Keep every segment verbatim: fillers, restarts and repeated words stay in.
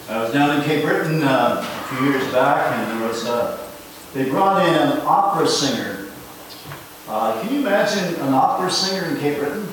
I was down in Cape Breton uh, a few years back, and there was uh, they brought in an opera singer. Uh, can you imagine an opera singer in Cape Breton?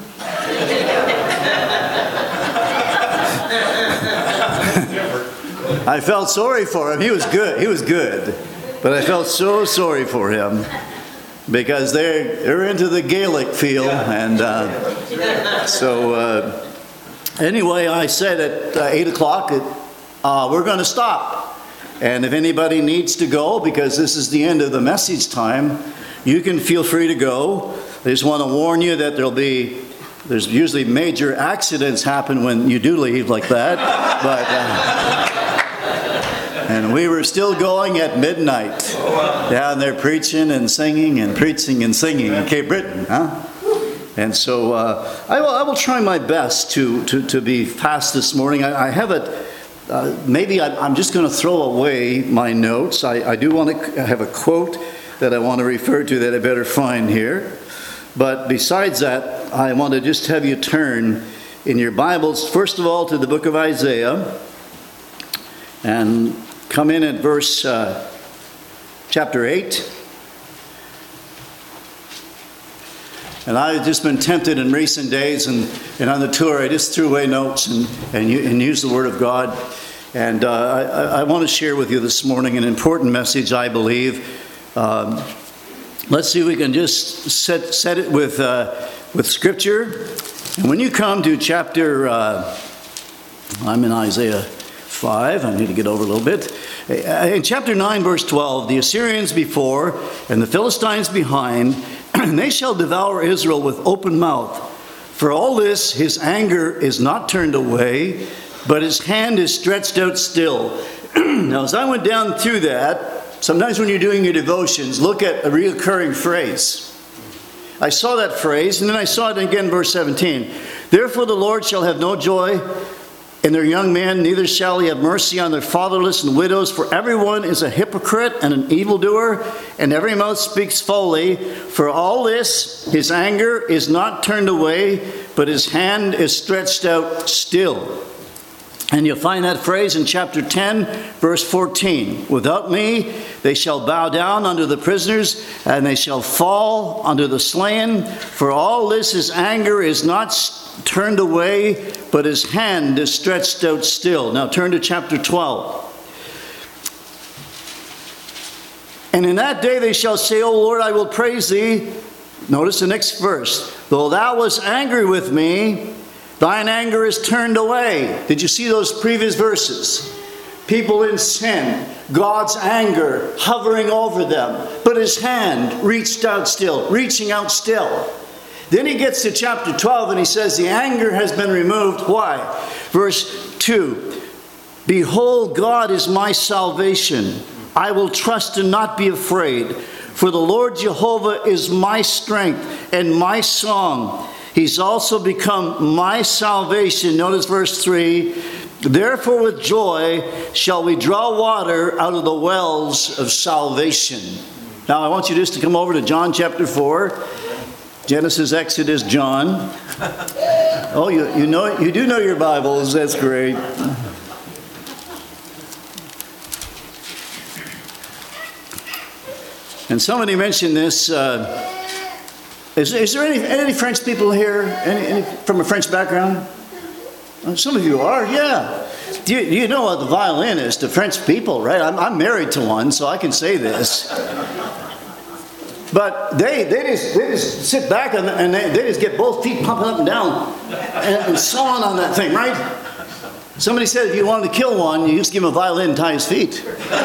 I felt sorry for him. He was good. He was good, but I felt so sorry for him because they're they're into the Gaelic feel, and uh, so uh, anyway, I said at uh, eight o'clock that uh, we're going to stop, and if anybody needs to go, because this is the end of the message time, you can feel free to go. I just want to warn you that there'll be there's usually major accidents happen when you do leave like that, but. Uh, And we were still going at midnight, down there preaching and singing and preaching and singing in Cape Breton, huh? And so uh, I, will, I will try my best to, to, to be fast this morning. I, I have it, uh, maybe I, I'm just going to throw away my notes. I, I do want to have a quote that I want to refer to that I better find here. But besides that, I want to just have you turn in your Bibles, first of all, to the book of Isaiah. And come in at verse uh, chapter eight. And I've just been tempted in recent days, and, and on the tour I just threw away notes and, and, and used the Word of God. And uh, I, I want to share with you this morning an important message, I believe. Um, let's see if we can just set, set it with, uh, with Scripture. And when you come to chapter, uh, I'm in Isaiah five. I need to get over a little bit. In chapter nine, verse twelve, the Assyrians before and the Philistines behind, and they shall devour Israel with open mouth. For all this, his anger is not turned away, but his hand is stretched out still. Now, as I went down through that, sometimes when you're doing your devotions, look at a reoccurring phrase. I saw that phrase, and then I saw it again, verse seventeen. Therefore the Lord shall have no joy in their young men, neither shall he have mercy on their fatherless and widows, for everyone is a hypocrite and an evildoer, and every mouth speaks folly. For all this, his anger is not turned away, but his hand is stretched out still. And you'll find that phrase in chapter ten, verse fourteen. Without me, they shall bow down under the prisoners, and they shall fall under the slain. For all this, his anger is not turned away, but his hand is stretched out still. Now turn to chapter twelve. And in that day they shall say, O Lord, I will praise thee. Notice the next verse. Though thou wast angry with me, thine anger is turned away. Did you see those previous verses? People in sin, God's anger hovering over them, but his hand reached out still, reaching out still. Then he gets to chapter twelve and he says the anger has been removed. Why? Verse two. Behold, God is my salvation. I will trust and not be afraid. For the Lord Jehovah is my strength and my song. He's also become my salvation. Notice verse three. Therefore with joy shall we draw water out of the wells of salvation. Now I want you just to come over to John chapter four. Genesis, Exodus, John. Oh, you, you know you do know your Bibles. That's great. And somebody mentioned this. Uh, is, is there any, any French people here? Any, any from a French background? Uh, some of you are, yeah. Do you, you know what the violin is to French people, right? I'm, I'm married to one, so I can say this. But they, they, just, they just sit back and, and they, they just get both feet pumping up and down and, and sawing on that thing, right? Somebody said if you wanted to kill one, you just give him a violin and tie his feet.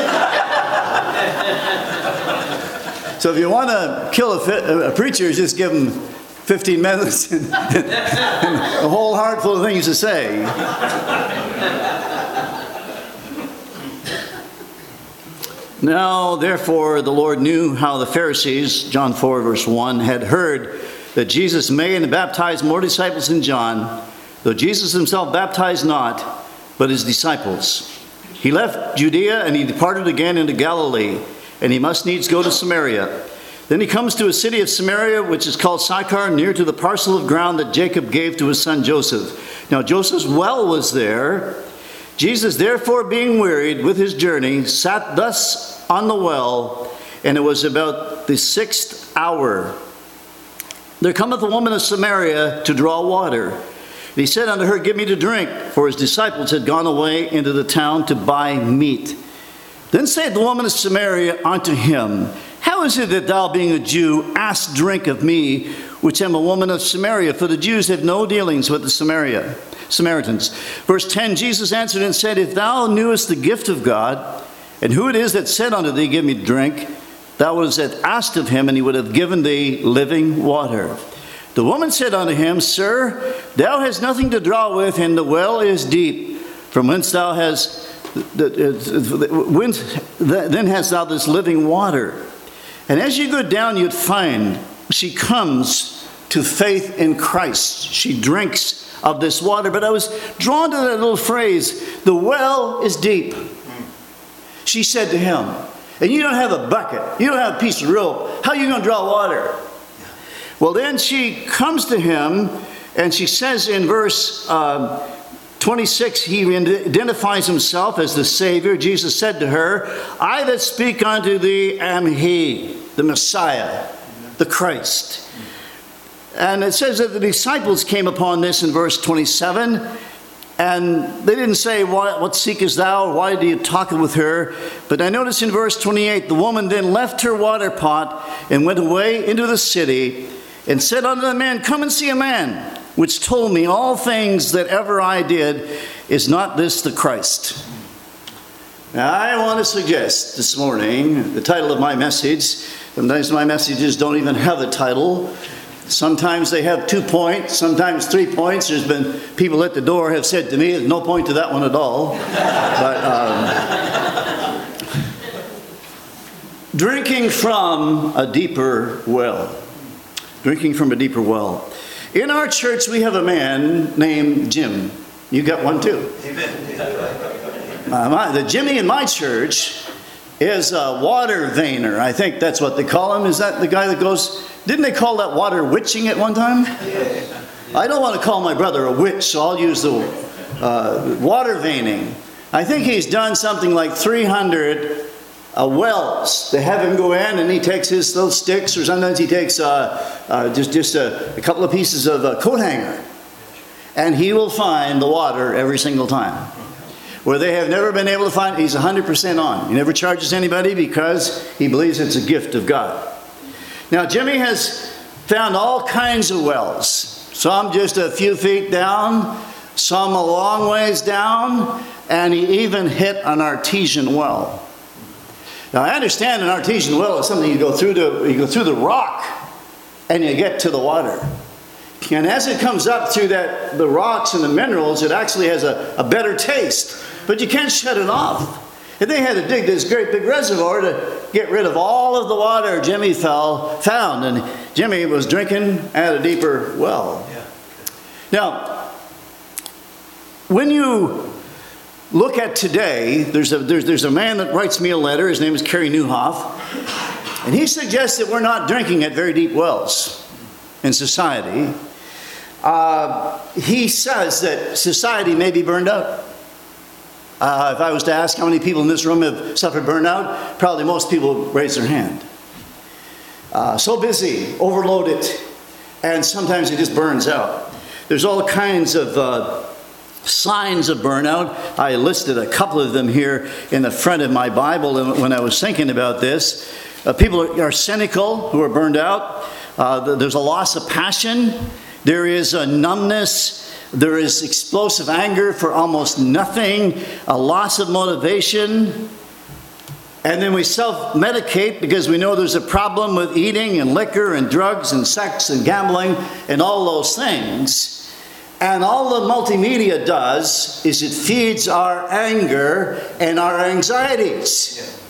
So if you want to kill a, fit, a preacher, just give him fifteen minutes and, and, and a whole heart full of things to say. Now, therefore, the Lord knew how the Pharisees, John four, verse one, had heard that Jesus made and baptized more disciples than John, though Jesus himself baptized not, but his disciples. He left Judea and he departed again into Galilee, and he must needs go to Samaria. Then he comes to a city of Samaria, which is called Sychar, near to the parcel of ground that Jacob gave to his son Joseph. Now Joseph's well was there. Jesus, therefore, being wearied with his journey, sat thus on the well, and it was about the sixth hour. There cometh a woman of Samaria to draw water. And he said unto her, Give me to drink, for his disciples had gone away into the town to buy meat. Then said the woman of Samaria unto him, How is it that thou, being a Jew, ask drink of me, which am a woman of Samaria? For the Jews have no dealings with the Samaria, Samaritans. Verse ten, Jesus answered and said, If thou knewest the gift of God, and who it is that said unto thee, Give me drink, thou wouldst have asked of him, and he would have given thee living water. The woman said unto him, Sir, thou hast nothing to draw with, and the well is deep. From whence thou hast, whence then hast thou this living water? And as you go down, you'd find she comes to faith in Christ. She drinks of this water. But I was drawn to that little phrase, the well is deep. She said to him, and you don't have a bucket, you don't have a piece of rope, how are you going to draw water? Well, then she comes to him, and she says in verse uh, twenty-six, he identifies himself as the Savior. Jesus said to her, I that speak unto thee am he, the Messiah, the Christ. And it says that the disciples came upon this in verse twenty-seven, and they didn't say, what, what seekest thou? Why do you talk with her? But I notice in verse twenty-eight, the woman then left her water pot and went away into the city and said unto the man, Come and see a man, which told me all things that ever I did. Is not this the Christ? Now, I want to suggest this morning, the title of my message, sometimes my messages don't even have a title. Sometimes they have two points, sometimes three points. There's been people at the door have said to me, there's no point to that one at all. But um, drinking from a deeper well. Drinking from a deeper well. In our church, we have a man named Jim. You got one too. Amen. Uh, my, the Jimmy in my church is a water veiner. I think that's what they call him. Is that the guy that goes... Didn't they call that water witching at one time? I don't want to call my brother a witch, so I'll use the uh, water veining. I think he's done something like three hundred uh, wells. They have him go in, and he takes his little sticks, or sometimes he takes uh, uh, just, just a, a couple of pieces of uh, coat hanger, and he will find the water every single time. Where they have never been able to find, he's one hundred percent on. He never charges anybody because he believes it's a gift of God. Now, Jimmy has found all kinds of wells. Some just a few feet down, some a long ways down, and he even hit an artesian well. Now, I understand an artesian well is something you go through to, you go through the rock and you get to the water. And as it comes up through that, the rocks and the minerals, it actually has a, a better taste. But you can't shut it off. And they had to dig this great big reservoir to get rid of all of the water Jimmy fell, found. And Jimmy was drinking at a deeper well. Yeah. Now, when you look at today, there's a, there's, there's a man that writes me a letter. His name is Kerry Newhoff. And he suggests that we're not drinking at very deep wells in society. Uh, he says that society may be burned out. Uh, if I was to ask how many people in this room have suffered burnout, probably most people would raise their hand. Uh, so busy, overloaded, and sometimes it just burns out. There's all kinds of uh, signs of burnout. I listed a couple of them here in the front of my Bible when I was thinking about this. Uh, people are cynical who are burned out. Uh, there's a loss of passion. There is a numbness. There is explosive anger for almost nothing, a loss of motivation. And then we self-medicate because we know there's a problem with eating and liquor and drugs and sex and gambling and all those things. And all the multimedia does is it feeds our anger and our anxieties.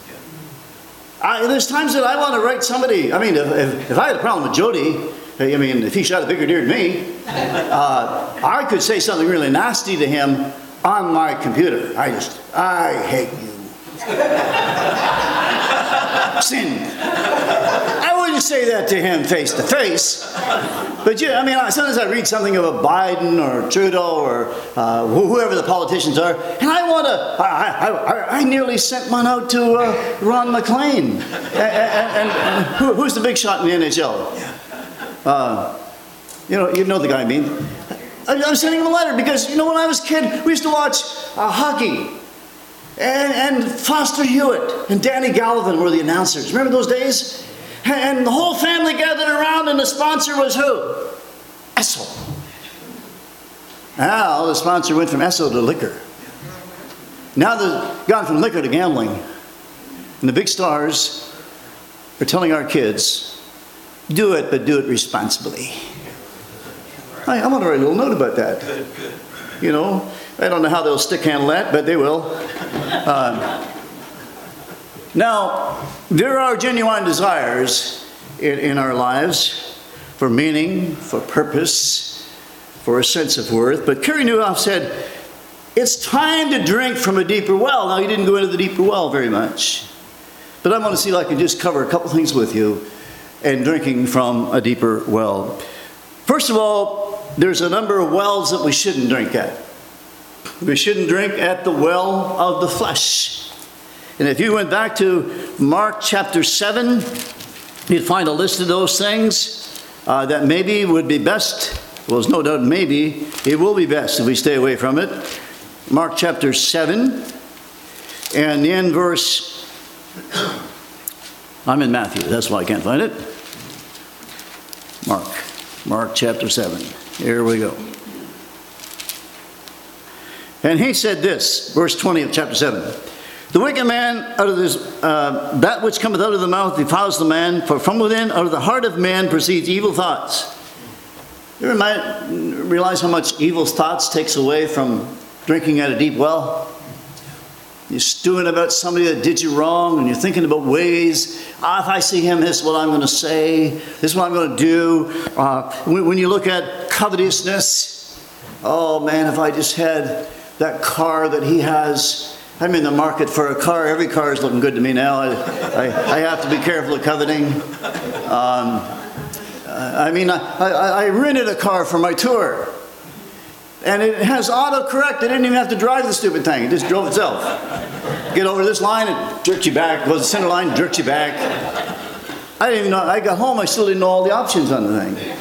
I, there's times that I want to write somebody, I mean, if, if I had a problem with Jody, I mean, if he shot a bigger deer than me, uh, I could say something really nasty to him on my computer. I just, I hate you. Sin. I wouldn't say that to him face to face. But yeah, I mean, sometimes I read something about Biden or Trudeau or uh, whoever the politicians are, and I want to. I, I, I nearly sent one out to uh, Ron McLean. And, and, and who, who's the big shot in the N H L? Uh, you know, you know the guy I mean. I, I was sending him a letter because, you know, when I was a kid, we used to watch uh, hockey. And, and Foster Hewitt and Danny Gallivan were the announcers. Remember those days? And the whole family gathered around, and the sponsor was who? Esso. Now the sponsor went from Esso to liquor. Now they've gone from liquor to gambling. And the big stars are telling our kids, do it, but do it responsibly. I, I'm going to write a little note about that. Good, good. You know, I don't know how they'll stick handle that, but they will. Uh, now, there are genuine desires in, in our lives for meaning, for purpose, for a sense of worth. But Carey Nieuwhof said, it's time to drink from a deeper well. Now, he didn't go into the deeper well very much. But I want to see if I can just cover a couple things with you and drinking from a deeper well. First of all, there's a number of wells that we shouldn't drink at. We shouldn't drink at the well of the flesh. And if you went back to Mark chapter seven, you'd find a list of those things uh, that maybe would be best. Well, there's no doubt maybe it will be best if we stay away from it. Mark chapter seven, and in verse, I'm in Matthew, that's why I can't find it. Mark, Mark chapter seven. Here we go. And he said this, verse twenty of chapter seven. The wicked man, out of this, uh, that which cometh out of the mouth defiles the man, for from within, out of the heart of man, proceeds evil thoughts. You ever might realize how much evil thoughts takes away from drinking at a deep well? You're stewing about somebody that did you wrong, and you're thinking about ways, ah, if I see him, this is what I'm going to say, this is what I'm going to do. Uh, when, when you look at covetousness, oh man, if I just had that car that he has. I'm in the market for a car. Every car is looking good to me now. I, I, I have to be careful of coveting. Um, I mean, I, I, I rented a car for my tour. And it has autocorrect. I didn't even have to drive the stupid thing. It just drove itself. Get over this line, it jerks you back. Goes to the center line, jerks you back. I didn't even know. I got home, I still didn't know all the options on the thing.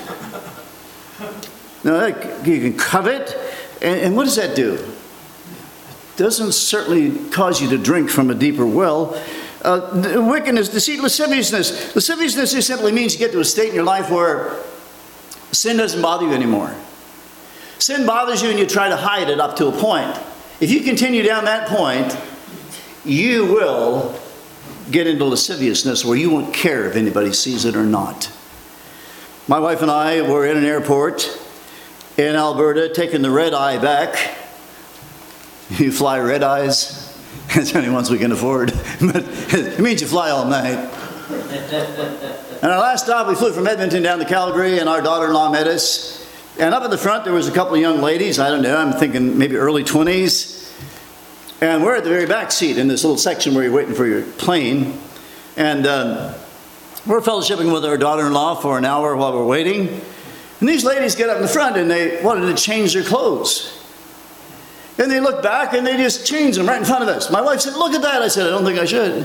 Now, you can covet. And, and what does that do? Doesn't certainly cause you to drink from a deeper well. Uh, wickedness, deceit, lasciviousness. Lasciviousness just simply means you get to a state in your life where sin doesn't bother you anymore. Sin bothers you and you try to hide it up to a point. If you continue down that point, you will get into lasciviousness where you won't care if anybody sees it or not. My wife and I were in an airport in Alberta taking the red eye back. You fly red eyes. It's the only ones we can afford. But it means you fly all night. And our last stop, we flew from Edmonton down to Calgary, and our daughter-in-law met us. And up at the front, there was a couple of young ladies. I don't know, I'm thinking maybe early twenties. And we're at the very back seat in this little section where you're waiting for your plane. And um, we're fellowshipping with our daughter-in-law for an hour while we're waiting. And these ladies get up in the front, and they wanted to change their clothes. And they looked back and they just changed them right in front of us. My wife said, look at that. I said, I don't think I should.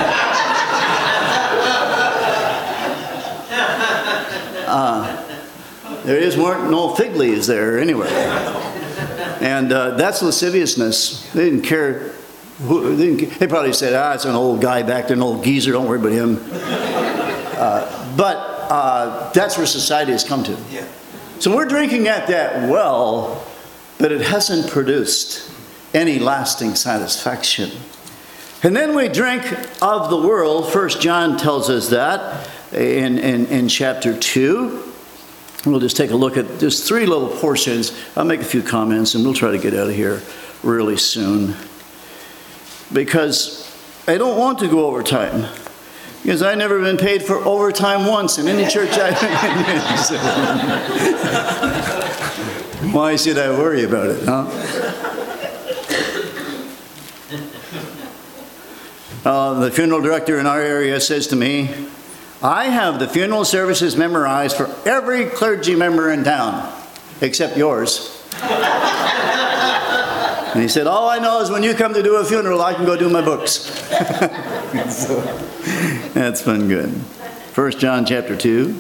uh, there just weren't no fig leaves there anywhere. And uh, that's lasciviousness. They didn't care. Who, they, didn't care. They probably said, ah, it's an old guy back there, an old geezer. Don't worry about him. Uh, but uh, that's where society has come to. So we're drinking at that well, but it hasn't produced any lasting satisfaction. And then we drink of the world. First John tells us that in, in, in chapter two. We'll just take a look at just three little portions. I'll make a few comments and we'll try to get out of here really soon. Because I don't want to go overtime. Because I've never been paid for overtime once in any church I've been in. Why should I worry about it, huh? Uh, the funeral director in our area says to me, I have the funeral services memorized for every clergy member in town, except yours. And he said, all I know is when you come to do a funeral, I can go do my books. So, that's been good. First John chapter two.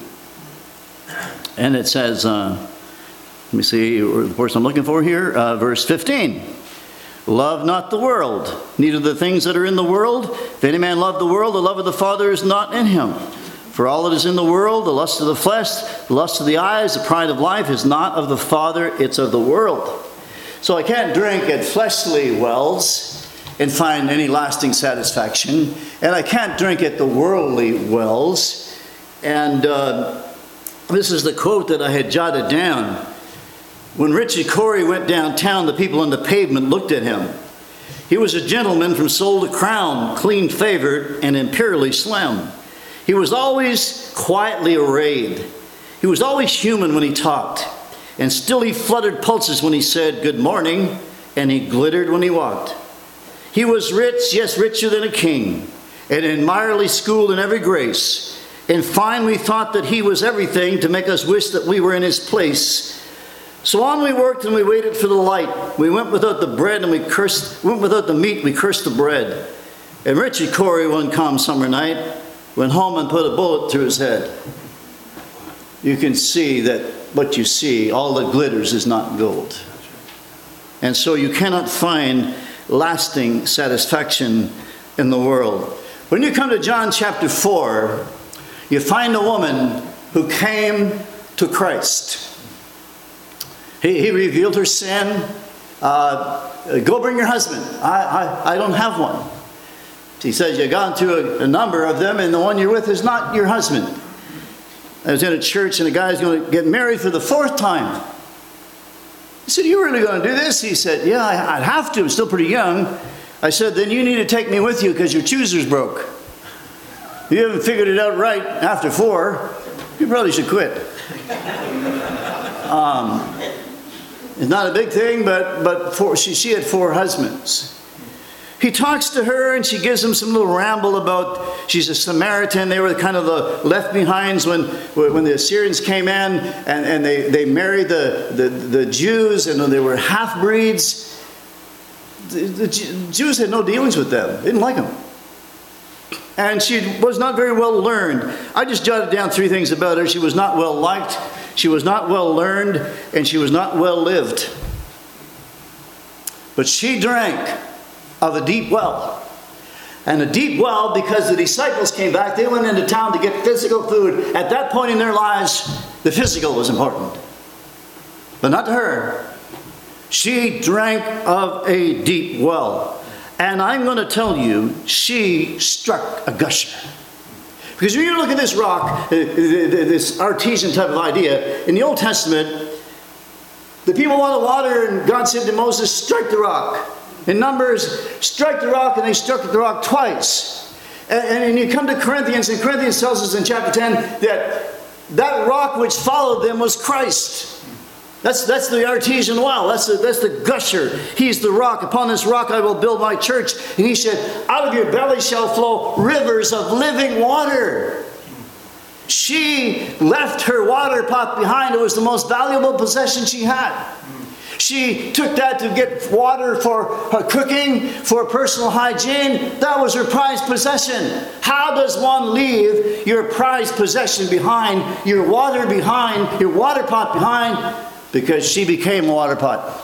And it says, uh, let me see the verse I'm looking for here, uh, verse fifteen. Love not the world, neither the things that are in the world. If any man love the world, the love of the Father is not in him. For all that is in the world, the lust of the flesh, the lust of the eyes, the pride of life, is not of the Father, it's of the world. So I can't drink at fleshly wells and find any lasting satisfaction. And I can't drink at the worldly wells. And uh, this is the quote that I had jotted down. When Richie Corey went downtown, the people on the pavement looked at him. He was a gentleman from sole to crown, clean-favored and imperially slim. He was always quietly arrayed. He was always human when he talked. And still he fluttered pulses when he said, good morning, and he glittered when he walked. He was rich, yes, richer than a king, and admirably schooled in every grace. In fine, we thought that he was everything to make us wish that we were in his place. So on we worked and we waited for the light. We went without the bread and we cursed, went without the meat, we cursed the bread. And Richie Corey, one calm summer night, went home and put a bullet through his head. You can see that what you see, all that glitters, is not gold. And so you cannot find lasting satisfaction in the world. When you come to John chapter four, you find a woman who came to Christ. He, he revealed her sin. Uh, go bring your husband. I, I, I don't have one. He says, you've gone through a, a number of them, and the one you're with is not your husband. I was in a church, and a guy's going to get married for the fourth time. I said, you really going to do this? He said, yeah, I'd have to. I'm still pretty young. I said, then you need to take me with you because your chooser's broke. You haven't figured it out right after four. You probably should quit. Um, it's not a big thing, but, but four, she, she had four husbands. He talks to her and she gives him some little ramble about she's a Samaritan. They were kind of the left behinds when, when the Assyrians came in and, and they, they married the, the, the Jews, and they were half-breeds. The, the Jews had no dealings with them. They didn't like them. And she was not very well learned. I just jotted down three things about her. She was not well liked, she was not well learned, and she was not well lived. But she drank of a deep well. And a deep well, because the disciples came back, they went into town to get physical food. At that point in their lives, the physical was important. But not to her. She drank of a deep well. And I'm going to tell you, she struck a gusher. Because when you look at this rock, this artesian type of idea, in the Old Testament, the people wanted water, and God said to Moses, strike the rock. In Numbers, strike the rock, and they struck the rock twice. And, and you come to Corinthians, and Corinthians tells us in chapter ten that that rock which followed them was Christ. That's, that's the artesian well. That's the, that's the gusher. He's the rock. Upon this rock I will build my church. And he said, out of your belly shall flow rivers of living water. She left her water pot behind. It was the most valuable possession she had. She took that to get water for her cooking, for personal hygiene. That was her prized possession. How does one leave your prized possession behind, your water behind, your water pot behind? Because she became a water pot.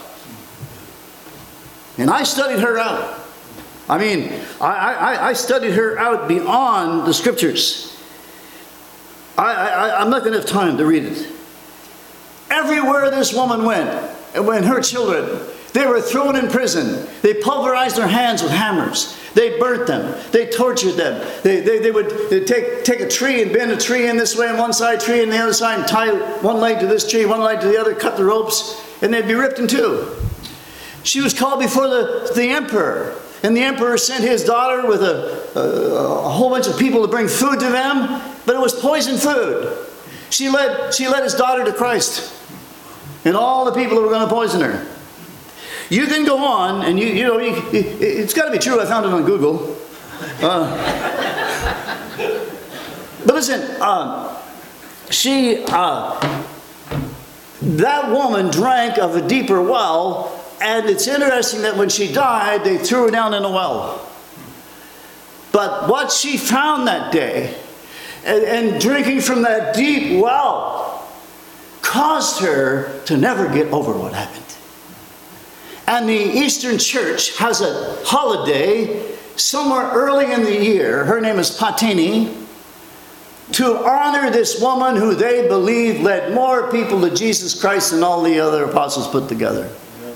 And I studied her out. I mean, I, I, I studied her out beyond the scriptures. I, I, I'm not going to have time to read it. Everywhere this woman went, and when her children, they were thrown in prison. They pulverized their hands with hammers. They burnt them. They tortured them. They, they, they would they'd take, take a tree and bend a tree in this way on one side, tree on the other side, and tie one leg to this tree, one leg to the other, cut the ropes, and they'd be ripped in two. She was called before the, the emperor. And the emperor sent his daughter with a, a, a whole bunch of people to bring food to them, but it was poisoned food. She led, she led his daughter to Christ. And all the people who were going to poison her. You can go on, and you, you know, you, it's got to be true. I found it on Google. Uh, But listen, uh, she, uh, that woman drank of a deeper well, and it's interesting that when she died, they threw her down in a well. But what she found that day, and, and drinking from that deep well, caused her to never get over what happened. And the Eastern Church has a holiday somewhere early in the year. Her name is Patini, to honor this woman who they believe led more people to Jesus Christ than all the other apostles put together. Amen.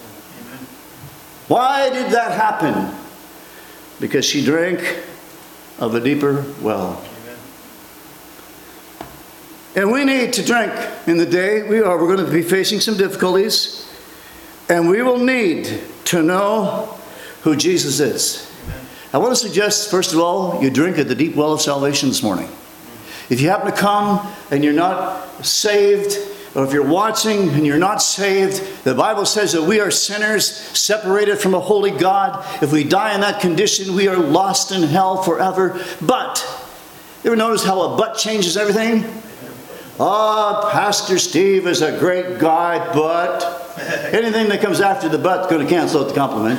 Why did that happen? Because she drank of a deeper well. Amen. And we need to drink in the day. We are. We're going to be facing some difficulties. And we will need to know who Jesus is. Amen. I want to suggest, first of all, you drink at the deep well of salvation this morning. If you happen to come and you're not saved, or if you're watching and you're not saved, the Bible says that we are sinners separated from a holy God. If we die in that condition, we are lost in hell forever. But, you ever notice how a but changes everything? Oh, Pastor Steve is a great guy, but anything that comes after the but is going to cancel out the compliment.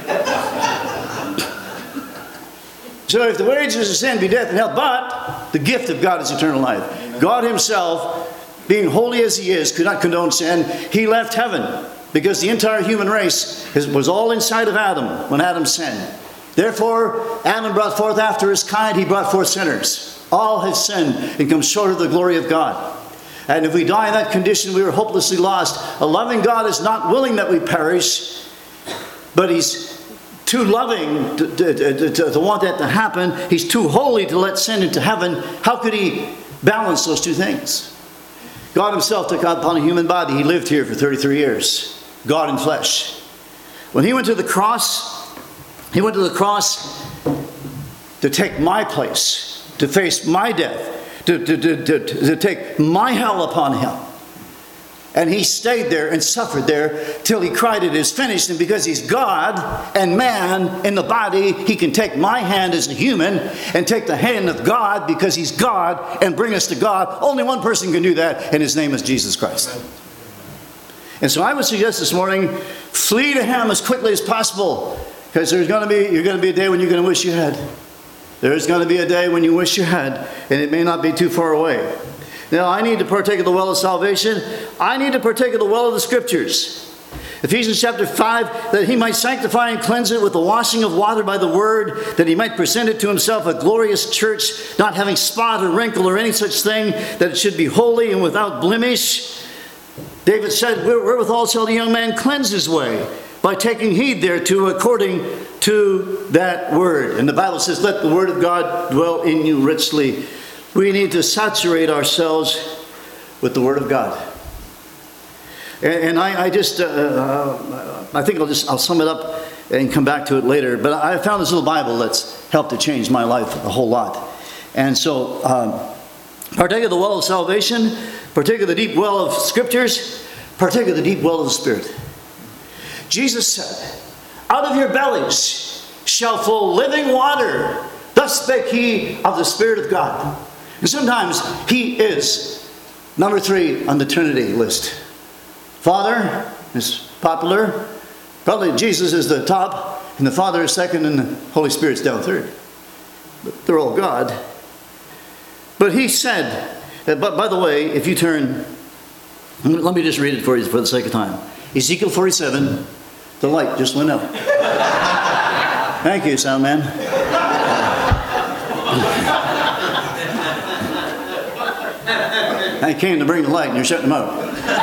So if the wages of sin be death and hell, but the gift of God is eternal life. Amen. God himself, being holy as he is, could not condone sin. He left heaven because the entire human race was all inside of Adam when Adam sinned. Therefore, Adam brought forth after his kind, he brought forth sinners. All have sinned and come short of the glory of God. And if we die in that condition, we are hopelessly lost. A loving God is not willing that we perish, but he's too loving to, to, to, to want that to happen. He's too holy to let sin into heaven. How could he balance those two things? God himself took upon a human body. He lived here for thirty-three years. God in flesh. When he went to the cross, he went to the cross to take my place, to face my death, to, to, to, to, to take my hell upon him. And he stayed there and suffered there till he cried, "It is finished." And because he's God and man in the body, he can take my hand as a human and take the hand of God because he's God and bring us to God. Only one person can do that, and his name is Jesus Christ. And so I would suggest this morning, flee to him as quickly as possible, because there's going to be you're going to be a day when you're going to wish you had. There's going to be a day when you wish you had, and it may not be too far away. Now, I need to partake of the well of salvation. I need to partake of the well of the Scriptures. Ephesians chapter five, that he might sanctify and cleanse it with the washing of water by the word, that he might present it to himself a glorious church, not having spot or wrinkle or any such thing, that it should be holy and without blemish. David said, "Wherewithal shall the young man cleanse his way? By taking heed thereto according to that word." And the Bible says, "Let the word of God dwell in you richly." We need to saturate ourselves with the Word of God. And, and I, I just, uh, uh, I think I'll just, I'll sum it up and come back to it later. But I found this little Bible that's helped to change my life a whole lot. And so, um, partake of the well of salvation, partake of the deep well of Scriptures, partake of the deep well of the Spirit. Jesus said, "Out of your bellies shall flow living water. Thus spake he of the Spirit of God." And sometimes he is number three on the Trinity list. Father is popular. Probably Jesus is the top, and the Father is second, and the Holy Spirit's down third. But they're all God. But he said, but by the way, if you turn, let me just read it for you for the sake of time. Ezekiel forty-seven, the light just went up. Thank you, sound man. I came to bring the light and you're shutting them out.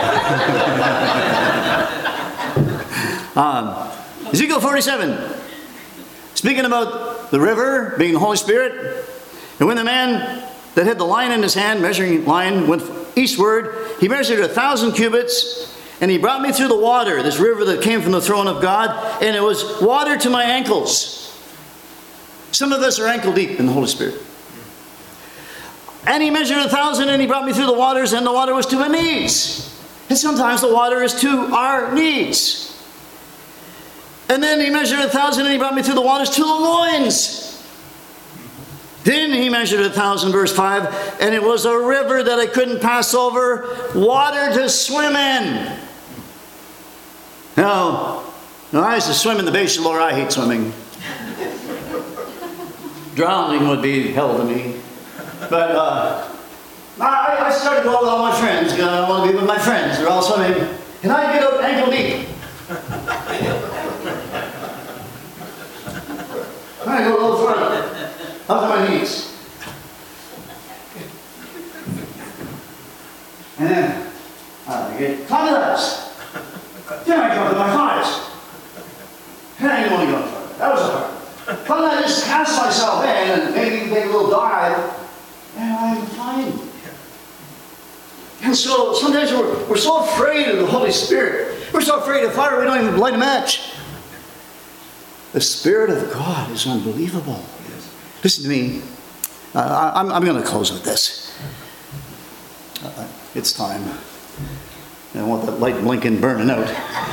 um, Ezekiel forty-seven. Speaking about the river being the Holy Spirit. And when the man that had the line in his hand, measuring line, went eastward, he measured a thousand cubits. And he brought me through the water, this river that came from the throne of God. And it was water to my ankles. Some of us are ankle deep in the Holy Spirit. And he measured a thousand, and he brought me through the waters, and the water was to my knees. And sometimes the water is to our knees. And then he measured a thousand, and he brought me through the waters to the loins. Then he measured a thousand, verse five, and it was a river that I couldn't pass over, water to swim in. Now, now I used to swim in the Bay Shore. I hate swimming. Drowning would be hell to me. But uh, I, I started to go with all my friends. Because I want to be with my friends. They're all swimming. And I get up ankle deep. I go a little further. Up to my knees. And then I get confidence. Then I come to my thighs. And I didn't want to go further. That was hard. But I just cast myself in and maybe take a little dive, and I'm fine. And so sometimes we're, we're so afraid of the Holy Spirit. We're so afraid of fire we don't even light a match. The Spirit of God is unbelievable. Listen to me. Uh, I'm, I'm going to close with this. Uh, it's time. I don't want that light blinking burning out.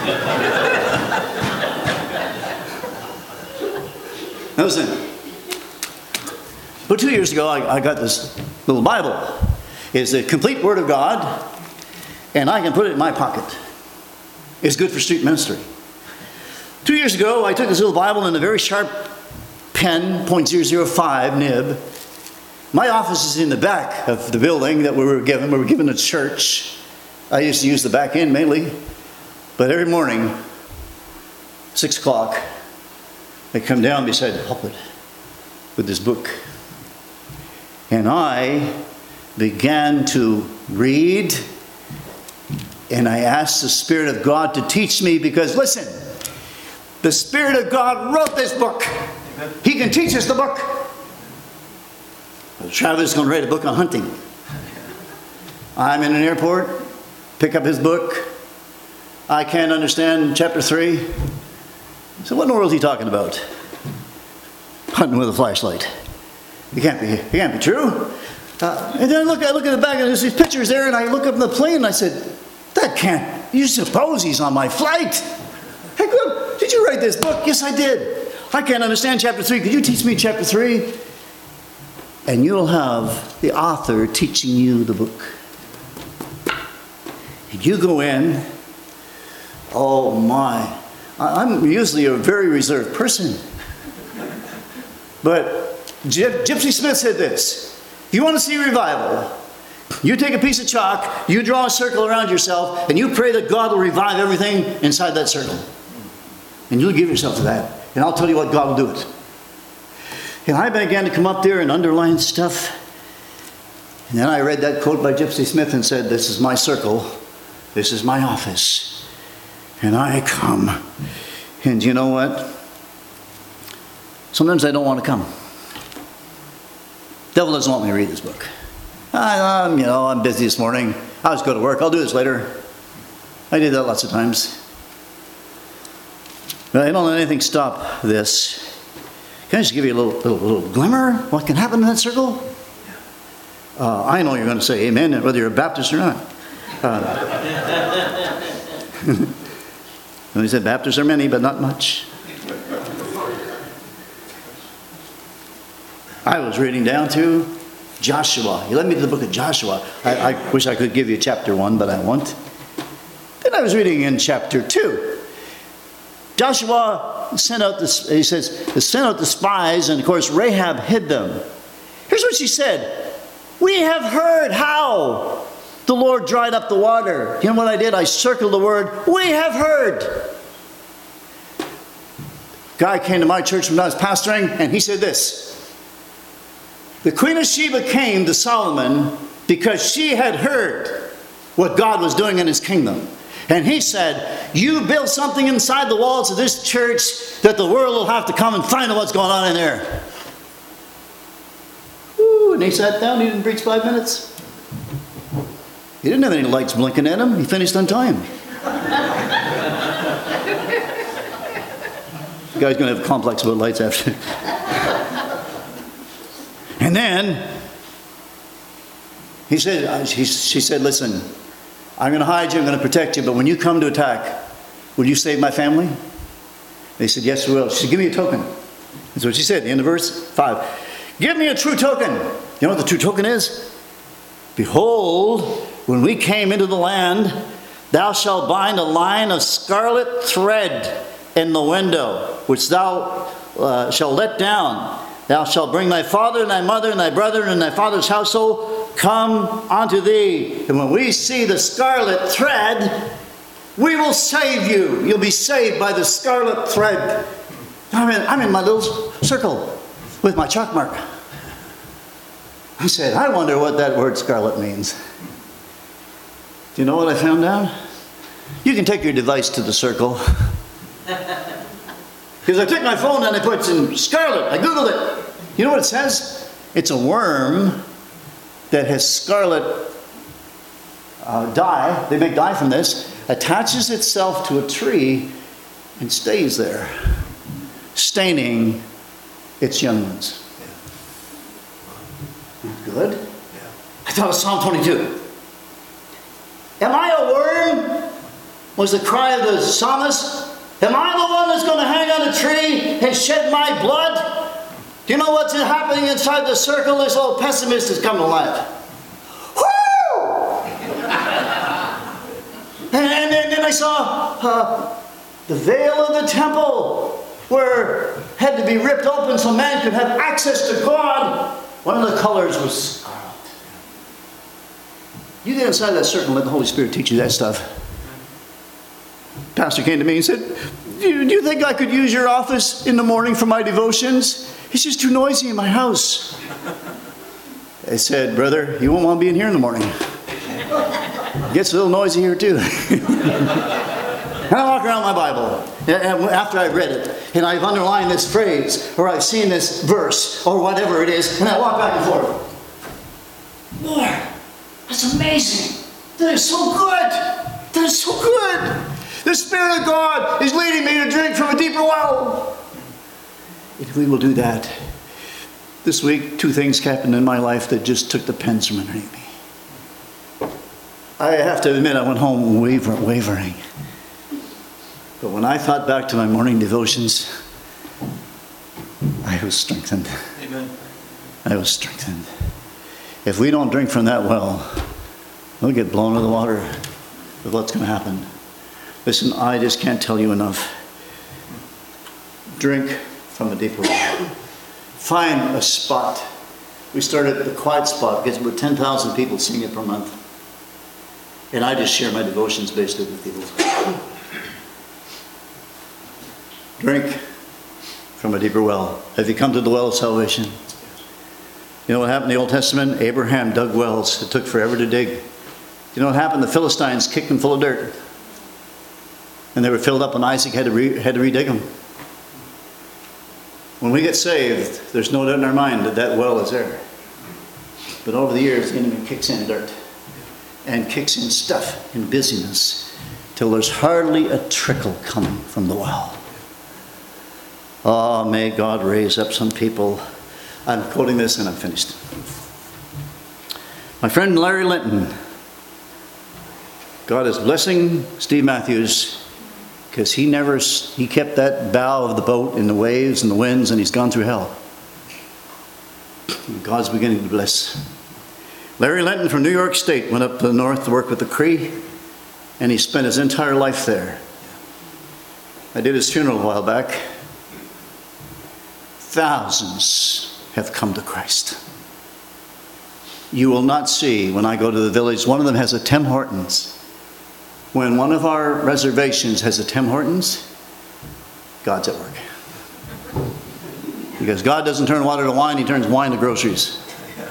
Now listen. But two years ago, I, I got this little Bible. It's the complete Word of God, and I can put it in my pocket. It's good for street ministry. Two years ago, I took this little Bible in a very sharp pen, point zero zero five nib. My office is in the back of the building that we were given. We were given a church. I used to use the back end mainly. But every morning, six o'clock, I come down beside the pulpit with this book. And I began to read, and I asked the Spirit of God to teach me, because listen, the Spirit of God wrote this book. He can teach us the book. Travis is going to write a book on hunting. I'm in an airport, pick up his book. I can't understand chapter three. So what in the world is he talking about? Hunting with a flashlight. It can't be, it can't be true. Uh, and then I look, I look at the back and there's these pictures there, and I look up in the plane and I said, that can't, you suppose he's on my flight? Hey, good. Did you write this book? Yes, I did. I can't understand chapter three. Could you teach me chapter three? And you'll have the author teaching you the book. And you go in, oh my. I'm usually a very reserved person. But Gypsy Smith said this: if you want to see revival, you take a piece of chalk, you draw a circle around yourself, and you pray that God will revive everything inside that circle. And you'll give yourself to that. And I'll tell you what, God will do it. And I began to come up there and underline stuff. And then I read that quote by Gypsy Smith and said, this is my circle. This is my office. And I come. And you know what? Sometimes I don't want to come. The devil doesn't want me to read this book. I, um, you know, I'm busy this morning. I'll just go to work. I'll do this later. I did that lots of times. But I don't let anything stop this. Can I just give you a little, little, little glimmer? What can happen in that circle? Uh, I know you're going to say amen, whether you're a Baptist or not. Uh, he said Baptists are many, but not much. I was reading down to Joshua. He led me to the book of Joshua. I, I wish I could give you chapter one, but I won't. Then I was reading in chapter two. Joshua sent out the, he says, sent out the spies, and of course Rahab hid them. Here's what she said. We have heard how the Lord dried up the water. You know what I did? I circled the word, we have heard. Guy came to my church when I was pastoring, and he said this: the Queen of Sheba came to Solomon because she had heard what God was doing in his kingdom. And he said, you build something inside the walls of this church that the world will have to come and find out what's going on in there. Ooh, and he sat down. He didn't preach five minutes. He didn't have any lights blinking at him. He finished on time. The guy's going to have a complex about lights after. And then he said, she, she said, listen, I'm going to hide you, I'm going to protect you, but when you come to attack, will you save my family? They said, yes, we will. She said, give me a token. That's what she said, the end of verse five. Give me a true token. You know what the true token is? Behold, when we came into the land, thou shalt bind a line of scarlet thread in the window, which thou uh, shalt let down. Thou shalt bring thy father and thy mother and thy brother and thy father's household come unto thee. And when we see the scarlet thread, we will save you. You'll be saved by the scarlet thread. I'm in, I'm in my little circle with my chalk mark. I said, I wonder what that word scarlet means. Do you know what I found out? You can take your device to the circle. Because I took my phone and I put in scarlet. I Googled it. You know what it says? It's a worm that has scarlet uh, dye. They make dye from this. Attaches itself to a tree and stays there, staining its young ones. Good. I thought of Psalm twenty-two. Am I a worm? Was the cry of the psalmist. Am I the one that's going to hang on a tree and shed my blood? Do you know what's happening inside the circle? This old pessimist has come to life. Woo! and, and then I saw uh, the veil of the temple, where it had to be ripped open so man could have access to God. One of the colors was scarlet. You get inside that circle and let the Holy Spirit teach you that stuff. Pastor came to me and said, do you, do you think I could use your office in the morning for my devotions? It's just too noisy in my house. I said, brother, you won't want to be in here in the morning. It gets a little noisy here too. And I walk around my Bible, and after I've read it, and I've underlined this phrase, or I've seen this verse, or whatever it is, and I walk back and forth. Lord, that's amazing. That is so good. That is so good. The Spirit of God is leading me to drink from a deeper well. If we will do that, this week, two things happened in my life that just took the pens from underneath me. I have to admit, I went home waver, wavering. But when I thought back to my morning devotions, I was strengthened. Amen. I was strengthened. If we don't drink from that well, we'll get blown to the water with what's going to happen. Listen, I just can't tell you enough. Drink from a deeper well. Find a spot. We started at the quiet spot. Gets about ten thousand people seeing it per month. And I just share my devotions basically with people. Drink from a deeper well. Have you come to the well of salvation? You know what happened in the Old Testament? Abraham dug wells. It took forever to dig. You know what happened? The Philistines kicked them full of dirt. And they were filled up and Isaac had to, re- had to redig them. When we get saved, there's no doubt in our mind that that well is there. But over the years, the enemy kicks in dirt. And kicks in stuff and busyness. Till there's hardly a trickle coming from the well. Oh, may God raise up some people. I'm quoting this and I'm finished. My friend Larry Linton. God is blessing Steve Matthews because he never, he kept that bow of the boat in the waves and the winds and he's gone through hell. And God's beginning to bless. Larry Linton from New York State went up to the north to work with the Cree and he spent his entire life there. I did his funeral a while back. Thousands have come to Christ. You will not see when I go to the village, one of them has a Tim Hortons. When one of our reservations has a Tim Hortons, God's at work. Because God doesn't turn water to wine, he turns wine to groceries.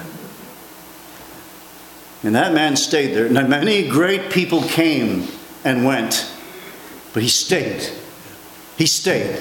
And that man stayed there. Now, many great people came and went, but he stayed. He stayed.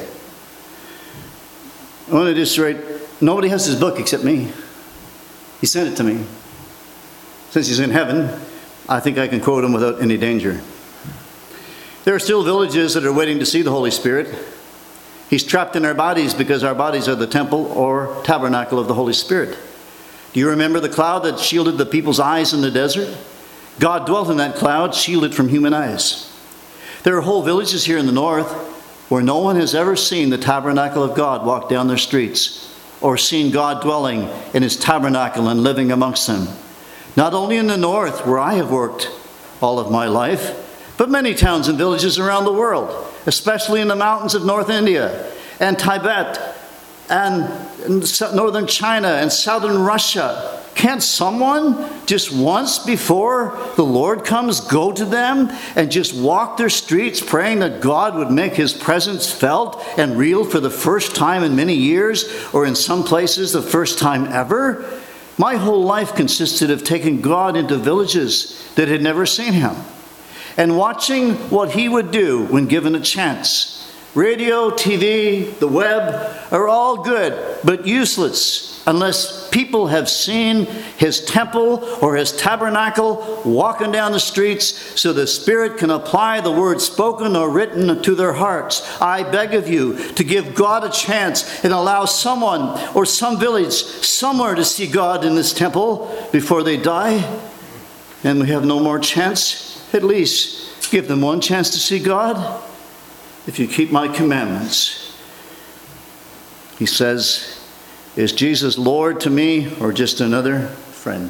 I want to just write, nobody has his book except me. He sent it to me. Since he's in heaven, I think I can quote him without any danger. There are still villages that are waiting to see the Holy Spirit. He's trapped in our bodies because our bodies are the temple or tabernacle of the Holy Spirit. Do you remember the cloud that shielded the people's eyes in the desert? God dwelt in that cloud, shielded from human eyes. There are whole villages here in the north where no one has ever seen the tabernacle of God walk down their streets or seen God dwelling in his tabernacle and living amongst them. Not only in the north, where I have worked all of my life, but many towns and villages around the world, especially in the mountains of North India and Tibet and northern China and southern Russia. Can't someone just once before the Lord comes go to them and just walk their streets praying that God would make his presence felt and real for the first time in many years, or in some places the first time ever? My whole life consisted of taking God into villages that had never seen him and watching what he would do when given a chance. Radio, T V, the web are all good, but useless unless people have seen his temple or his tabernacle walking down the streets so the Spirit can apply the word spoken or written to their hearts. I beg of you to give God a chance and allow someone or some village somewhere to see God in this temple before they die. And we have no more chance. At least give them one chance to see God. If you keep my commandments. He says, is Jesus Lord to me or just another friend?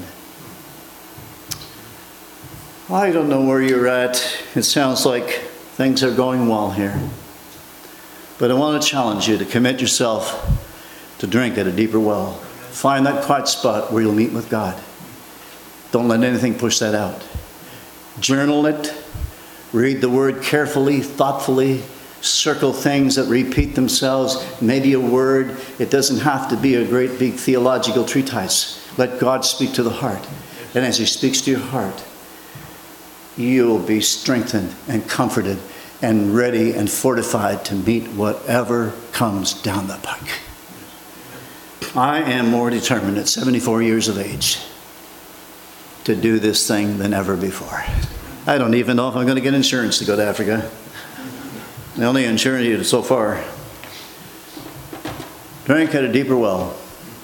I don't know where you're at. It sounds like things are going well here. But I want to challenge you to commit yourself to drink at a deeper well. Find that quiet spot where you'll meet with God. Don't let anything push that out. Journal it. Read the word carefully, thoughtfully. Circle things that repeat themselves, maybe a word. It doesn't have to be a great big theological treatise. Let God speak to the heart. And as he speaks to your heart, you'll be strengthened and comforted and ready and fortified to meet whatever comes down the pike. I am more determined at seventy-four years of age to do this thing than ever before. I don't even know if I'm going to get insurance to go to Africa. The only insurance you so far. Drink at a deeper well.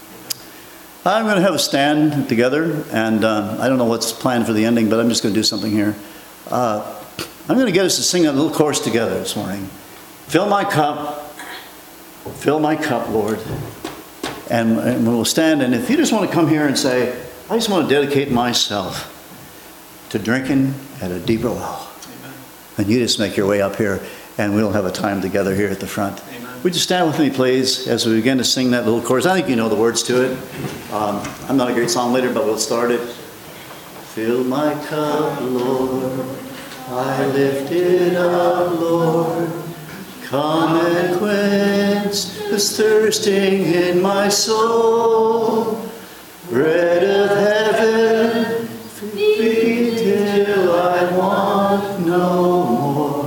I'm going to have a stand together, and uh, I don't know what's planned for the ending, but I'm just going to do something here. Uh, I'm going to get us to sing a little chorus together this morning. Fill my cup, fill my cup, Lord. And, and we'll stand, and if you just want to come here and say, I just want to dedicate myself to drinking at a deeper well. Amen. And you just make your way up here. And we'll have a time together here at the front. Amen. Would you stand with me, please, as we begin to sing that little chorus? I think you know the words to it. Um, I'm not a great song leader, but we'll start it. Fill my cup, Lord. I lift it up, Lord. Come and quench this thirsting in my soul. Bread of heaven, feed till I want no more.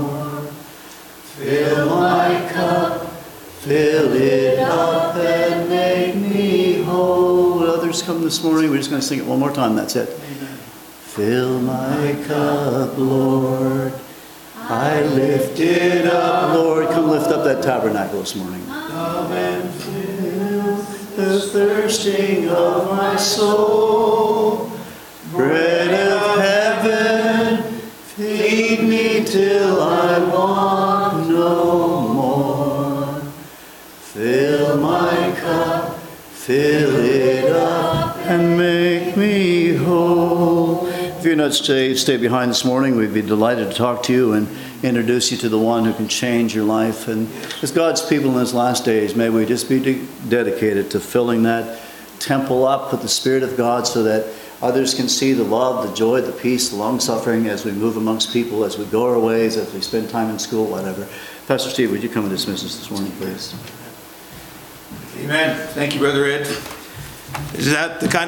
Fill my cup, fill it up and make me whole. Others come this morning. We're just going to sing it one more time. That's it. Amen. Fill my cup, Lord. I lift it up, Lord. Come lift up that tabernacle this morning. Come and fill the thirsting of my soul. Bread of heaven, feed me till I want no more. Fill my cup, fill it up, and make me whole. If you're not saved, stay behind this morning. We'd be delighted to talk to you and introduce you to the one who can change your life. And as God's people in these last days, may we just be de- dedicated to filling that temple up with the Spirit of God so that others can see the love, the joy, the peace, the long-suffering as we move amongst people, as we go our ways, as we spend time in school, whatever. Pastor Steve, would you come and dismiss us this morning, please? Amen. Thank you, Brother Ed. Is that the kind